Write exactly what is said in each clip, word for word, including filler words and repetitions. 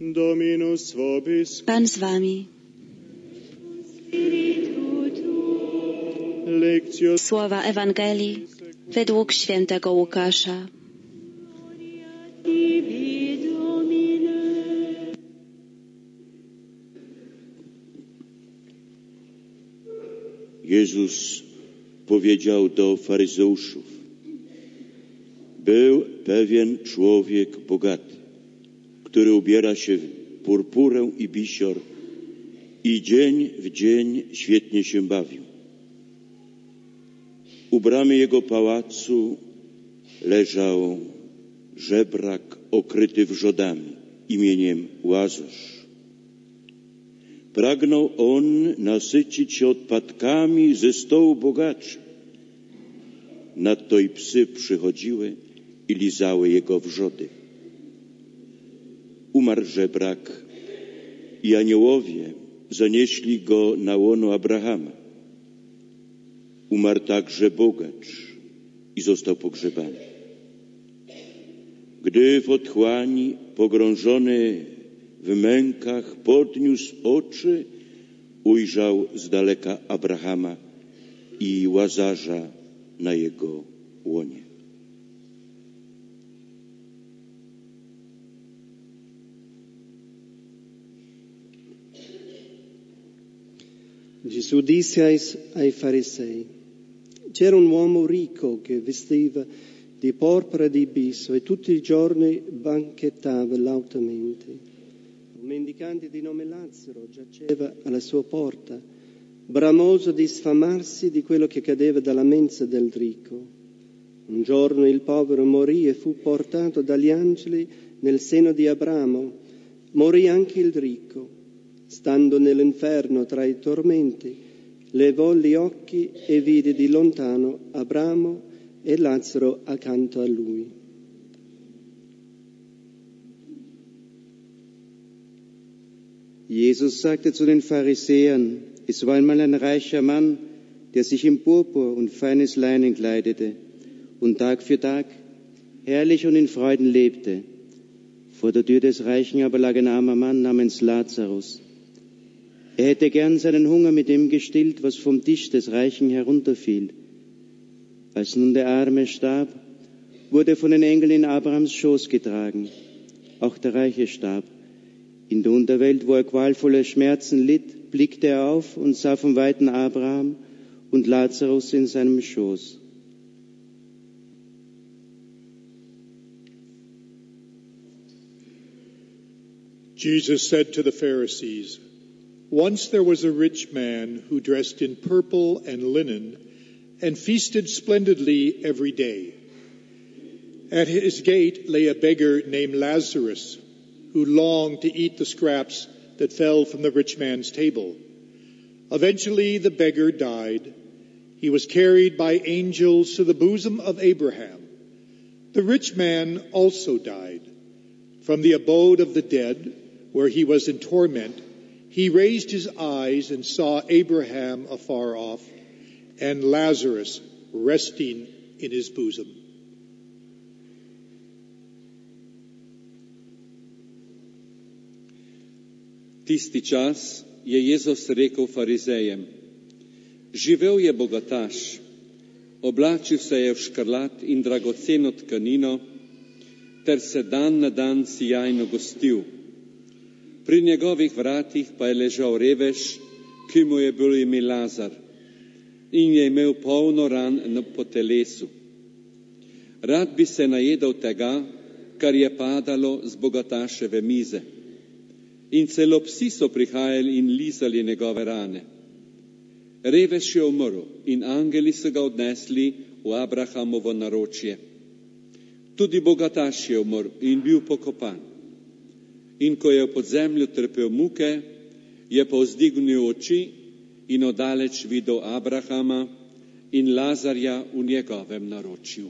Dominus vobis. Pan z wami. Lectio Słowa Ewangelii według świętego Łukasza. Jezus powiedział do faryzeuszów: był pewien człowiek bogaty, który ubiera się w purpurę i bisior i dzień w dzień świetnie się bawił. U bramy jego pałacu leżał żebrak okryty wrzodami imieniem Łazarz. Pragnął on nasycić się odpadkami ze stołu bogaczy. Nadto i psy przychodziły i lizały jego wrzody. Umarł żebrak i aniołowie zanieśli go na łono Abrahama. Umarł także bogacz i został pogrzebany. Gdy w otchłani pogrążony w mękach podniósł oczy, ujrzał z daleka Abrahama i Łazarza na jego łonie. Gesù disse ai, ai farisei: c'era un uomo ricco che vestiva di porpora e di biso e tutti i giorni banchettava lautamente. Un mendicante di nome Lazzaro giaceva alla sua porta, bramoso di sfamarsi di quello che cadeva dalla mensa del ricco. Un giorno il povero morì e fu portato dagli angeli nel seno di Abramo. Morì anche il ricco. Stando nell'inferno tra i tormenti, levò gli occhi e vide di lontano Abramo e Lazzaro accanto a lui. Jesus sagte zu den Pharisäern: Es war einmal ein reicher Mann, der sich in Purpur und feines Leinen kleidete und Tag für Tag herrlich und in Freuden lebte. Vor der Tür des Reichen aber lag ein armer Mann namens Lazarus. Er hätte gern seinen Hunger mit dem gestillt, was vom Tisch des Reichen herunterfiel. Als nun der Arme starb, wurde er von den Engeln in Abrahams Schoß getragen. Auch der Reiche starb. In der Unterwelt, wo er qualvolle Schmerzen litt, blickte er auf und sah vom Weiten Abraham und Lazarus in seinem Schoß. Jesus said to the Pharisees, once there was a rich man who dressed in purple and linen and feasted splendidly every day. At his gate lay a beggar named Lazarus, who longed to eat the scraps that fell from the rich man's table. Eventually the beggar died. He was carried by angels to the bosom of Abraham. The rich man also died. From the abode of the dead, where he was in torment, he raised his eyes and saw Abraham afar off and Lazarus resting in his bosom. Tisti čas je Jezus rekel farizejem: živel je bogataš, oblačil se je v škrlat in dragoceno tkanino, ter se dan na dan sijajno gostil. Pri njegovih vratih pa je ležal revež, ki mu je bil ime Lazar in je imel polno ran po telesu. Rad bi se najedel tega, kar je padalo z bogataševe mize. In celo psi so prihajali in lizali njegove rane. Revež je umrl in angeli so ga odnesli v Abrahamovo naročje. Tudi bogataš je umrl in bil pokopan. In ko je v podzemlju trpel muke, je povzdignil oči in oddaleč videl Abrahama in Lazarja v njegovem naročju.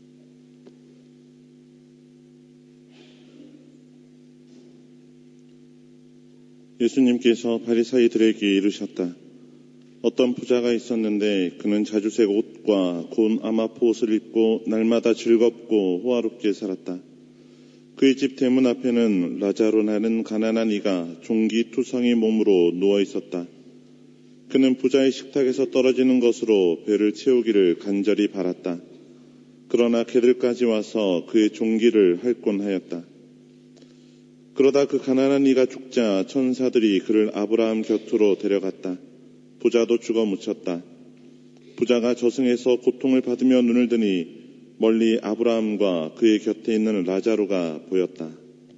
예수님께서 바리사이들에게 이르셨다. 어떤 부자가 있었는데 그는 자주색 옷과 고운 아마포 옷을 입고 날마다 즐겁고 호화롭게 살았다. 그의 집 대문 앞에는 라자로라는 가난한 이가 종기투성이 몸으로 누워 있었다. 그는 부자의 식탁에서 떨어지는 것으로 배를 채우기를 간절히 바랐다. 그러나 개들까지 와서 그의 종기를 핥곤 하였다. 그러다 그 가난한 이가 죽자 천사들이 그를 아브라함 곁으로 데려갔다. 부자도 죽어 묻혔다. 부자가 저승에서 고통을 받으며 눈을 드니 멀리 아브라함과 그의 곁에 있는 라자로가 보였다.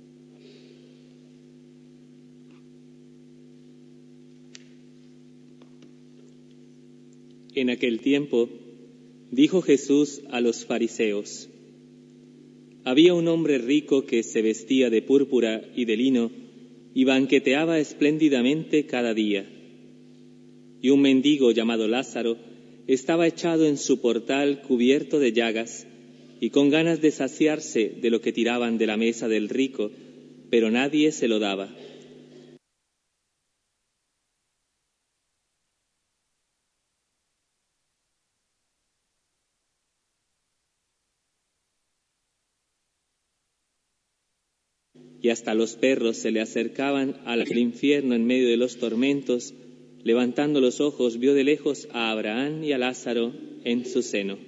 En aquel tiempo, dijo Jesús a los fariseos: había un hombre rico que se vestía de púrpura y de lino y banqueteaba espléndidamente cada día. Y un mendigo llamado Lázaro estaba echado en su portal cubierto de llagas y con ganas de saciarse de lo que tiraban de la mesa del rico, pero nadie se lo daba. Y hasta los perros se le acercaban al infierno en medio de los tormentos. Levantando los ojos, vio de lejos a Abraham y a Lázaro en su seno.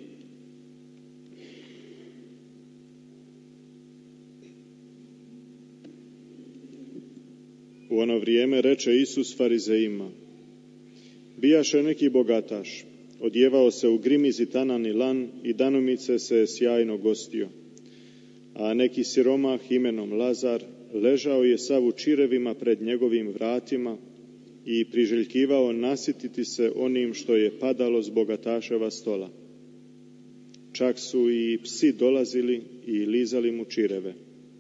U ono vrijeme reče Isus farizejima: bijaše neki bogataš, odjevao se u grimiz i tanan i lan i danumice se sjajno gostio. A neki siromah imenom Lazar ležao je sav u čirevima pred njegovim vratima i priželjkivao nasititi se onim što je padalo s bogataševa stola. Čak su i psi dolazili i lizali mu čireve.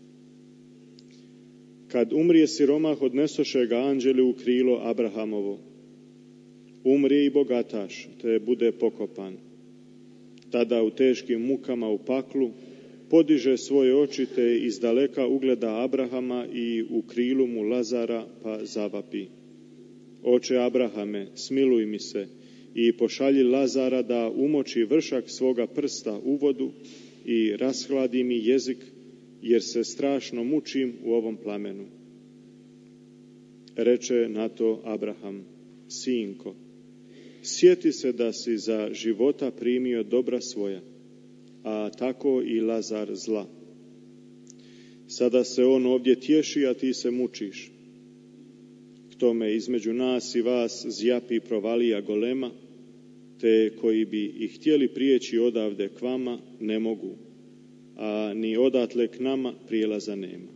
Kad umrije siromah, odnesoše ga anđeli u krilo Abrahamovo. Umrije i bogataš, te bude pokopan. Tada u teškim mukama u paklu podiže svoje oči, te izdaleka ugleda Abrahama i u krilu mu Lazara, pa zavapi: Oče Abrahame, smiluj mi se i pošalji Lazara da umoči vršak svoga prsta u vodu i rashladi mi jezik, jer se strašno mučim u ovom plamenu. Reče na to Abraham: Sinko, sjeti se da si za života primio dobra svoja, a tako i Lazar zla. Sada se on ovdje tješi, a ti se mučiš. K tome između nas i vas zjapi provalija golema, te koji bi i htjeli prijeći odavde k vama ne mogu, a ni odatle k nama prijelaza nema.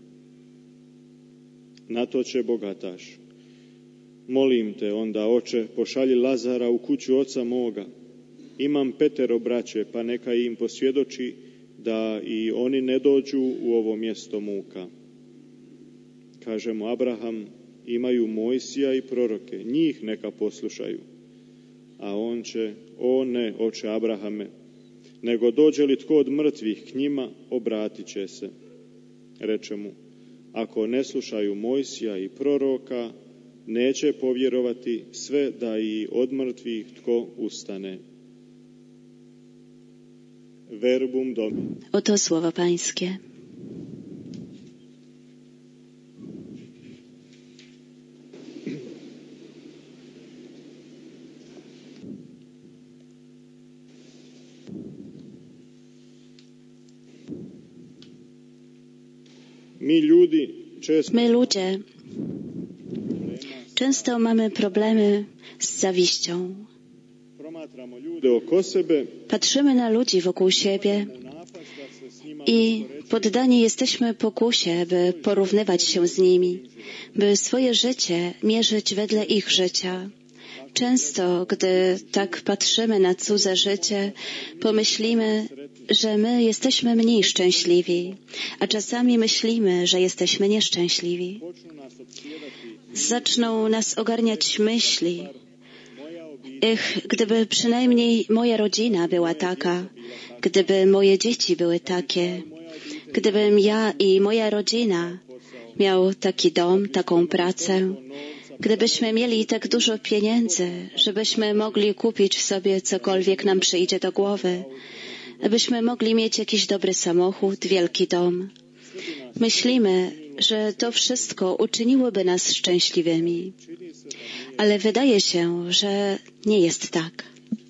Na to će bogataš: molim te onda, oče, pošalji Lazara u kuću oca moga. Imam petero braće, pa neka im posvjedoči da i oni ne dođu u ovo mjesto muka. Kaže mu Abraham: imaju Mojsija i proroke, njih neka poslušaju. A on će: o ne, oče Abrahame, nego dođe li tko od mrtvih k njima, obratit će se. Reče mu: ako ne slušaju Mojsija i proroka, neće povjerovati sve da i od mrtvih tko ustane. Verbum Domini. Oto słowa Pańskie. Mi ljudi često My ludzie często mamy problemy z zawiścią. promatramo ljude oko sebe Patrzymy na ludzi wokół siebie i poddani jesteśmy pokusie, by porównywać się z nimi, by swoje życie mierzyć wedle ich życia. Często, gdy tak patrzymy na cudze życie, pomyślimy, że my jesteśmy mniej szczęśliwi, a czasami myślimy, że jesteśmy nieszczęśliwi. Zaczną nas ogarniać myśli: Ech, gdyby przynajmniej moja rodzina była taka, gdyby moje dzieci były takie, gdybym ja i moja rodzina miał taki dom, taką pracę, gdybyśmy mieli tak dużo pieniędzy, żebyśmy mogli kupić sobie cokolwiek nam przyjdzie do głowy, abyśmy mogli mieć jakiś dobry samochód, wielki dom. Myślimy, że to wszystko uczyniłoby nas szczęśliwymi, ale wydaje się, że nie jest tak.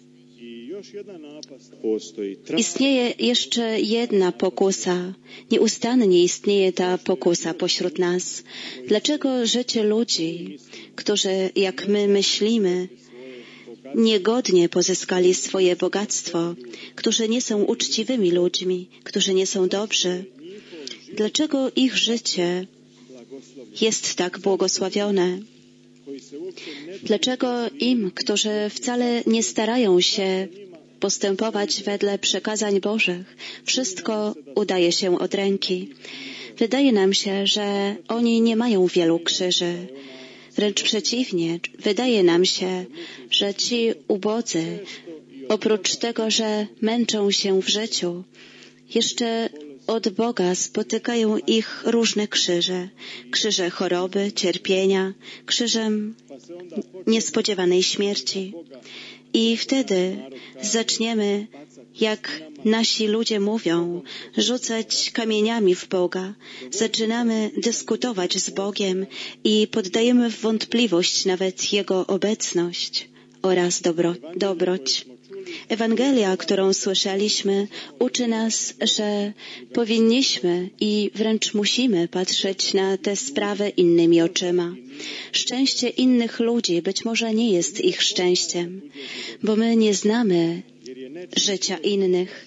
Istnieje jeszcze jedna pokusa. Nieustannie istnieje ta pokusa pośród nas. Dlaczego życie ludzi, którzy, jak my myślimy, niegodnie pozyskali swoje bogactwo, którzy nie są uczciwymi ludźmi, którzy nie są dobrzy, dlaczego ich życie jest tak błogosławione? Dlaczego im, którzy wcale nie starają się postępować wedle przekazań Bożych, wszystko udaje się od ręki? Wydaje nam się, że oni nie mają wielu krzyży. Wręcz przeciwnie, wydaje nam się, że ci ubodzy, oprócz tego, że męczą się w życiu, jeszcze od Boga spotykają ich różne krzyże. Krzyże choroby, cierpienia, krzyżem niespodziewanej śmierci. I wtedy zaczniemy, jak nasi ludzie mówią, rzucać kamieniami w Boga. Zaczynamy dyskutować z Bogiem i poddajemy w wątpliwość nawet Jego obecność oraz dobro, dobroć. Ewangelia, którą słyszeliśmy, uczy nas, że powinniśmy i wręcz musimy patrzeć na te sprawy innymi oczyma. Szczęście innych ludzi być może nie jest ich szczęściem, bo my nie znamy życia innych.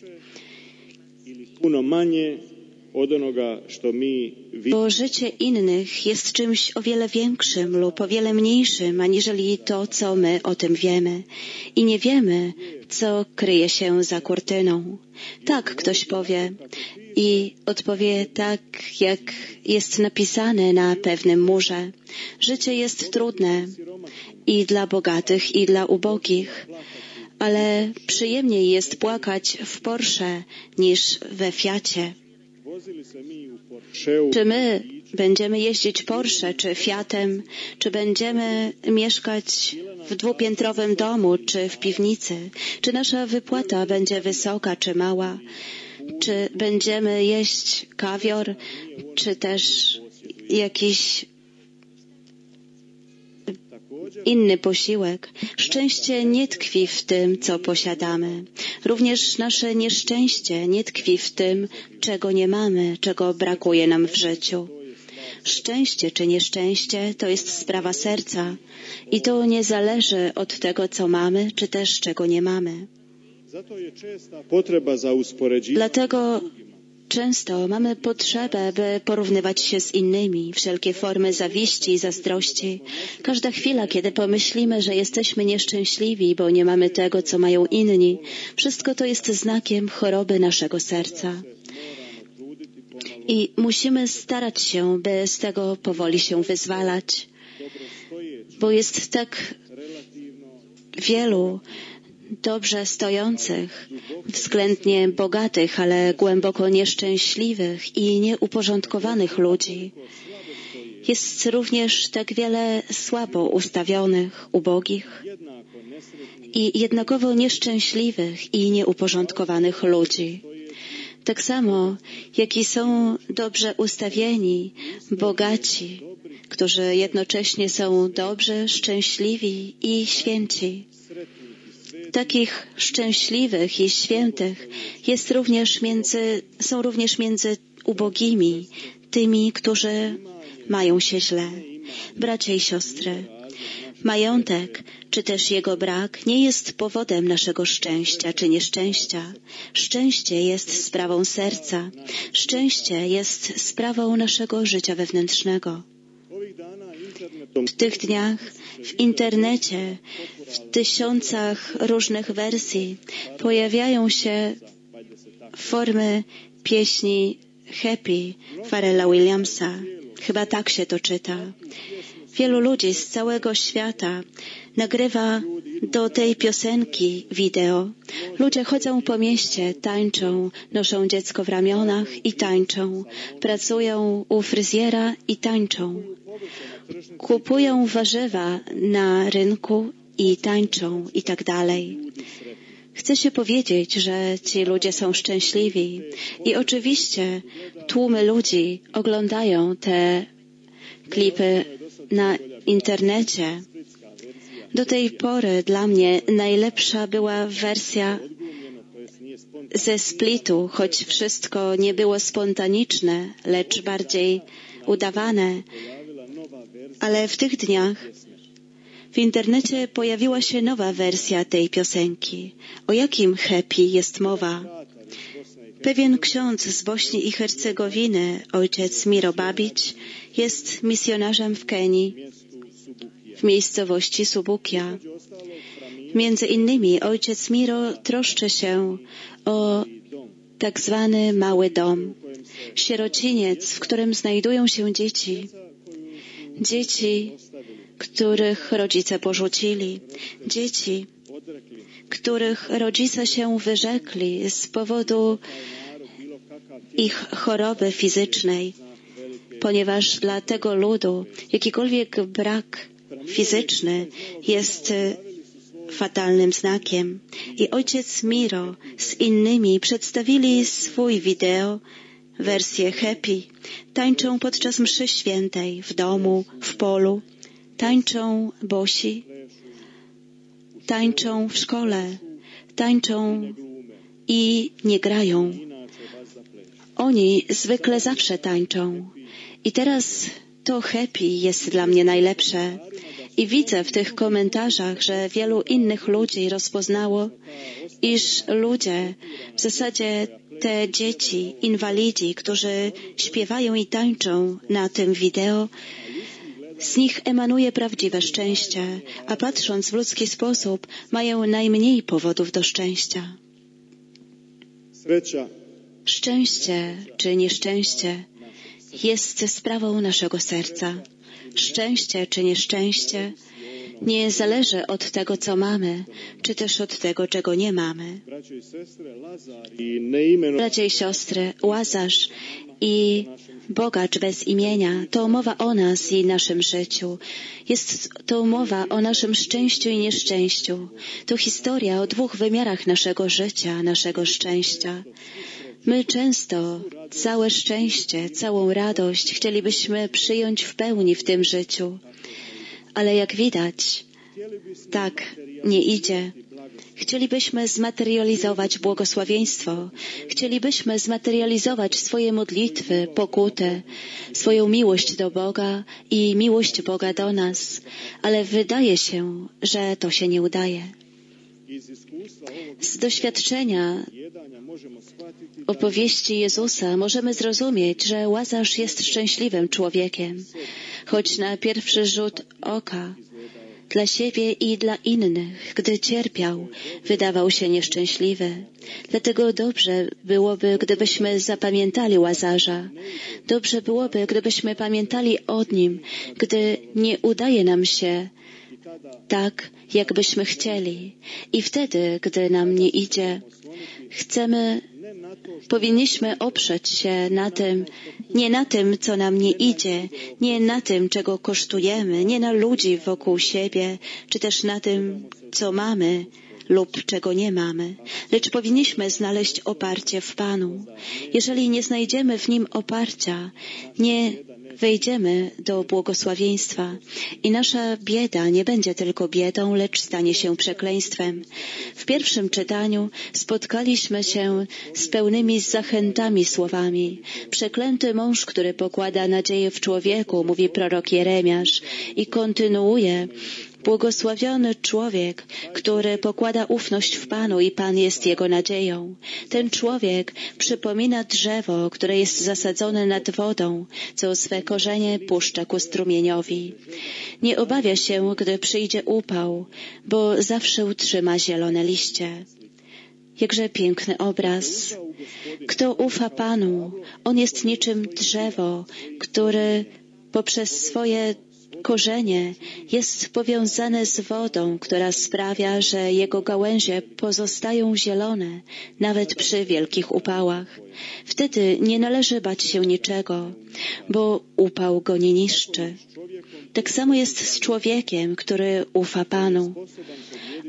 Bo życie innych jest czymś o wiele większym lub o wiele mniejszym, aniżeli to, co my o tym wiemy. I nie wiemy, co kryje się za kurtyną. Tak, ktoś powie i odpowie tak, jak jest napisane na pewnym murze. Życie jest trudne i dla bogatych, i dla ubogich. Ale przyjemniej jest płakać w Porsche niż we Fiacie. Czy my będziemy jeździć Porsche czy Fiatem, czy będziemy mieszkać w dwupiętrowym domu czy w piwnicy, czy nasza wypłata będzie wysoka czy mała, czy będziemy jeść kawior, czy też jakiś inny posiłek. Szczęście nie tkwi w tym, co posiadamy. Również nasze nieszczęście nie tkwi w tym, czego nie mamy, czego brakuje nam w życiu. Szczęście czy nieszczęście to jest sprawa serca i to nie zależy od tego, co mamy, czy też czego nie mamy. Dlatego często mamy potrzebę, by porównywać się z innymi, wszelkie formy zawiści i zazdrości. Każda chwila, kiedy pomyślimy, że jesteśmy nieszczęśliwi, bo nie mamy tego, co mają inni, wszystko to jest znakiem choroby naszego serca. I musimy starać się, by z tego powoli się wyzwalać, bo jest tak wielu dobrze stojących, względnie bogatych, ale głęboko nieszczęśliwych i nieuporządkowanych ludzi. Jest również tak wiele słabo ustawionych, ubogich i jednakowo nieszczęśliwych i nieuporządkowanych ludzi. Tak samo, jak i są dobrze ustawieni, bogaci, którzy jednocześnie są dobrzy, szczęśliwi i święci. Takich szczęśliwych i świętych jest również między, są również między ubogimi, tymi, którzy mają się źle. Bracia i siostry, majątek, czy też jego brak nie jest powodem naszego szczęścia czy nieszczęścia. Szczęście jest sprawą serca. Szczęście jest sprawą naszego życia wewnętrznego. W tych dniach w internecie, w tysiącach różnych wersji pojawiają się formy pieśni Happy Pharrella Williamsa. Chyba tak się to czyta. Wielu ludzi z całego świata nagrywa do tej piosenki wideo. Ludzie chodzą po mieście, tańczą, noszą dziecko w ramionach i tańczą, pracują u fryzjera i tańczą, kupują warzywa na rynku i tańczą i tak dalej. Chce się powiedzieć, że ci ludzie są szczęśliwi. I oczywiście tłumy ludzi oglądają te klipy na internecie. Do tej pory dla mnie najlepsza była wersja ze Splitu, choć wszystko nie było spontaniczne, lecz bardziej udawane. Ale w tych dniach w internecie pojawiła się nowa wersja tej piosenki. O jakim happy jest mowa? Pewien ksiądz z Bośni i Hercegowiny, ojciec Miro Babić, jest misjonarzem w Kenii, w miejscowości Subukia. Między innymi ojciec Miro troszczy się o tak zwany mały dom, sierociniec, w którym znajdują się dzieci. Dzieci, których rodzice porzucili. Dzieci, których rodzice się wyrzekli z powodu ich choroby fizycznej, ponieważ dla tego ludu jakikolwiek brak fizyczny jest fatalnym znakiem. I ojciec Miro z innymi przedstawili swój wideo, wersję happy. Tańczą podczas mszy świętej, w domu, w polu. Tańczą bosi. Tańczą w szkole. Tańczą i nie grają. Oni zwykle zawsze tańczą. I teraz to happy jest dla mnie najlepsze. I widzę w tych komentarzach, że wielu innych ludzi rozpoznało, iż ludzie, w zasadzie te dzieci, inwalidzi, którzy śpiewają i tańczą na tym wideo, z nich emanuje prawdziwe szczęście, a patrząc w ludzki sposób, mają najmniej powodów do szczęścia. Szczęście czy nieszczęście jest sprawą naszego serca. Szczęście czy nieszczęście nie zależy od tego, co mamy, czy też od tego, czego nie mamy. Bracia i siostry, Łazarz i bogacz bez imienia to mowa o nas i naszym życiu. Jest to mowa o naszym szczęściu i nieszczęściu. To historia o dwóch wymiarach naszego życia, naszego szczęścia. My często całe szczęście, całą radość chcielibyśmy przyjąć w pełni w tym życiu. Ale jak widać, tak nie idzie. Chcielibyśmy zmaterializować błogosławieństwo. Chcielibyśmy zmaterializować swoje modlitwy, pokutę, swoją miłość do Boga i miłość Boga do nas. Ale wydaje się, że to się nie udaje. Z doświadczenia opowieści Jezusa możemy zrozumieć, że Łazarz jest szczęśliwym człowiekiem, choć na pierwszy rzut oka dla siebie i dla innych, gdy cierpiał, wydawał się nieszczęśliwy. Dlatego dobrze byłoby, gdybyśmy zapamiętali Łazarza. Dobrze byłoby, gdybyśmy pamiętali o nim, gdy nie udaje nam się tak, jakbyśmy chcieli. I wtedy, gdy nam nie idzie, chcemy, powinniśmy oprzeć się na tym, nie na tym, co nam nie idzie, nie na tym, czego kosztujemy, nie na ludzi wokół siebie, czy też na tym, co mamy lub czego nie mamy, lecz powinniśmy znaleźć oparcie w Panu. Jeżeli nie znajdziemy w Nim oparcia, nie wejdziemy do błogosławieństwa i nasza bieda nie będzie tylko biedą, lecz stanie się przekleństwem. W pierwszym czytaniu spotkaliśmy się z pełnymi zachętami słowami. Przeklęty mąż, który pokłada nadzieję w człowieku, mówi prorok Jeremiasz i kontynuuje. Błogosławiony człowiek, który pokłada ufność w Panu i Pan jest jego nadzieją. Ten człowiek przypomina drzewo, które jest zasadzone nad wodą, co swe korzenie puszcza ku strumieniowi. Nie obawia się, gdy przyjdzie upał, bo zawsze utrzyma zielone liście. Jakże piękny obraz. Kto ufa Panu, on jest niczym drzewo, który poprzez swoje korzenie jest powiązane z wodą, która sprawia, że jego gałęzie pozostają zielone, nawet przy wielkich upałach. Wtedy nie należy bać się niczego, bo upał go nie niszczy. Tak samo jest z człowiekiem, który ufa Panu.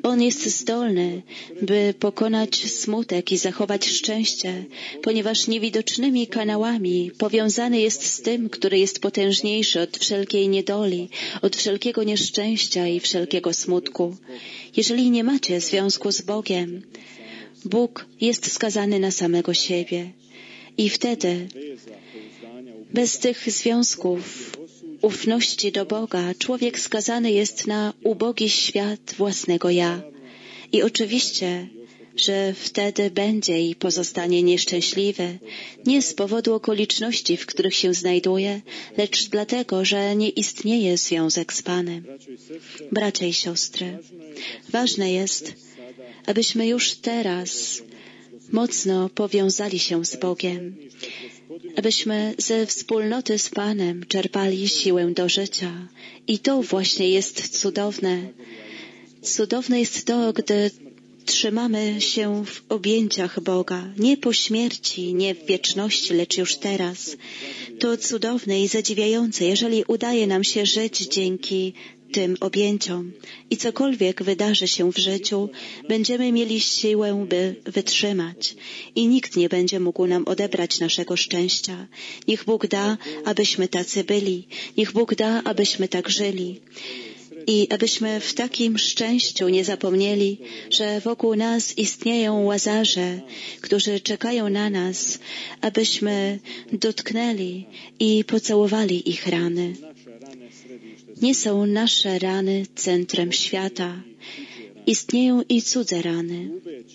On jest zdolny, by pokonać smutek i zachować szczęście, ponieważ niewidocznymi kanałami powiązany jest z tym, który jest potężniejszy od wszelkiej niedoli, od wszelkiego nieszczęścia i wszelkiego smutku. Jeżeli nie macie związku z Bogiem, Bóg jest skazany na samego siebie. I wtedy, bez tych związków, ufności do Boga, człowiek skazany jest na ubogi świat własnego ja. I oczywiście, że wtedy będzie i pozostanie nieszczęśliwy, nie z powodu okoliczności, w których się znajduje, lecz dlatego, że nie istnieje związek z Panem. Bracia i siostry, ważne jest, abyśmy już teraz mocno powiązali się z Bogiem, abyśmy ze wspólnoty z Panem czerpali siłę do życia. I to właśnie jest cudowne. Cudowne jest to, gdy trzymamy się w objęciach Boga, nie po śmierci, nie w wieczności, lecz już teraz. To cudowne i zadziwiające, jeżeli udaje nam się żyć dzięki tym objęciom. I cokolwiek wydarzy się w życiu, będziemy mieli siłę, by wytrzymać. I nikt nie będzie mógł nam odebrać naszego szczęścia. Niech Bóg da, abyśmy tacy byli. Niech Bóg da, abyśmy tak żyli. I abyśmy w takim szczęściu nie zapomnieli, że wokół nas istnieją łazarze, którzy czekają na nas, abyśmy dotknęli i pocałowali ich rany. Nie są nasze rany centrum świata. Istnieją i cudze rany.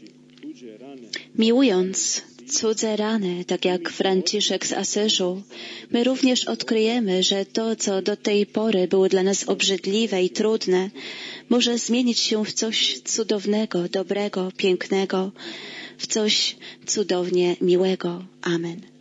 Miłując cudze rany, tak jak Franciszek z Asyżu, my również odkryjemy, że to, co do tej pory było dla nas obrzydliwe i trudne, może zmienić się w coś cudownego, dobrego, pięknego, w coś cudownie miłego. Amen.